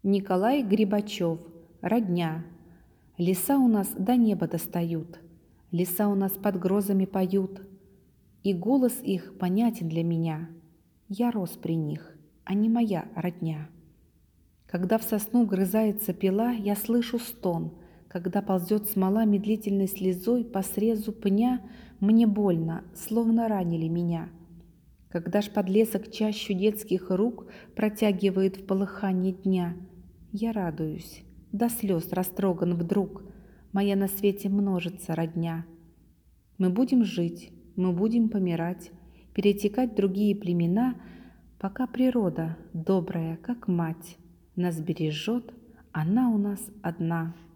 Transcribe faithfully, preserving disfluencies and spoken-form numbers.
Николай Грибачев. Родня. Леса у нас до неба достают, леса у нас под грозами поют, и голос их понятен для меня. Я рос при них, а не моя родня. Когда в сосну грызается пила, я слышу стон. Когда ползет смола медлительной слезой по срезу пня, мне больно, словно ранили меня. Когда ж подлесок чащу детских рук протягивает в полыхании дня, я радуюсь, до слез растроган вдруг, моя на свете множится родня. Мы будем жить, мы будем помирать, перетекать в другие племена, пока природа, добрая, как мать, нас бережет, она у нас одна.